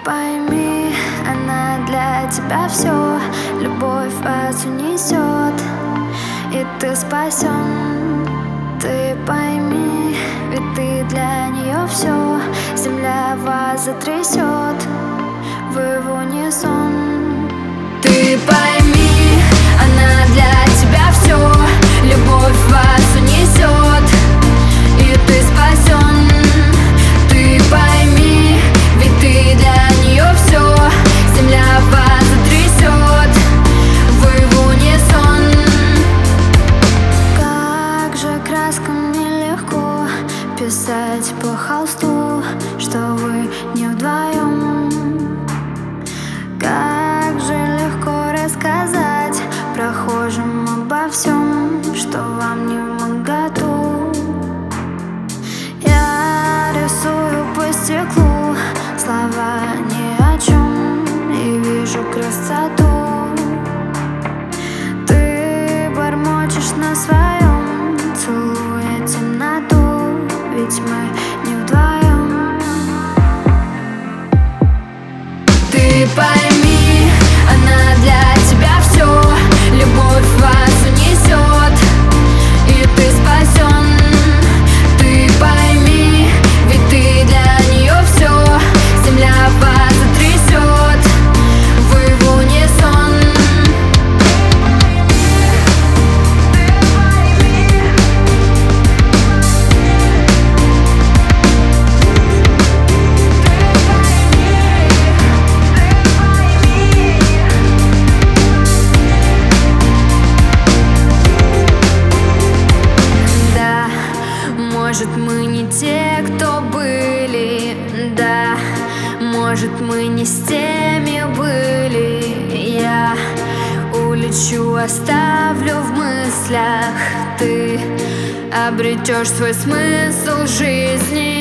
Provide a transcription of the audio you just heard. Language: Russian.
пойми, она для тебя все. Любовь вас унесет, и ты спасен. Ты пойми, ведь ты для нее все. Земля вас затрясет, вы в унисон. Ты пойми, она для тебя все. Любовь вас унесет, и ты спасен. Ты пойми, ведь ты для нее все. Земля вас затрясет, вы в унисон. Как же краскам нелегко писать по холсту, что вы не вдвоем. Как же легко рассказать прохожим обо всем, что вам не вмоготу. Я рисую по стеклу слова ни о чем и вижу красоту. Ты бормочешь на своем, целуя темноту, ведь мы не вдвоем. Ты пойми, она для тебя все. Любовь вас унесет, и ты спасен. Ты пойми, ведь ты для нее все. Земля вас затрясет, вы в унисон. Может, мы не те, кто были, да. Может, мы не с теми были. Я улечу, оставлю в мыслях. Ты обретешь свой смысл жизни.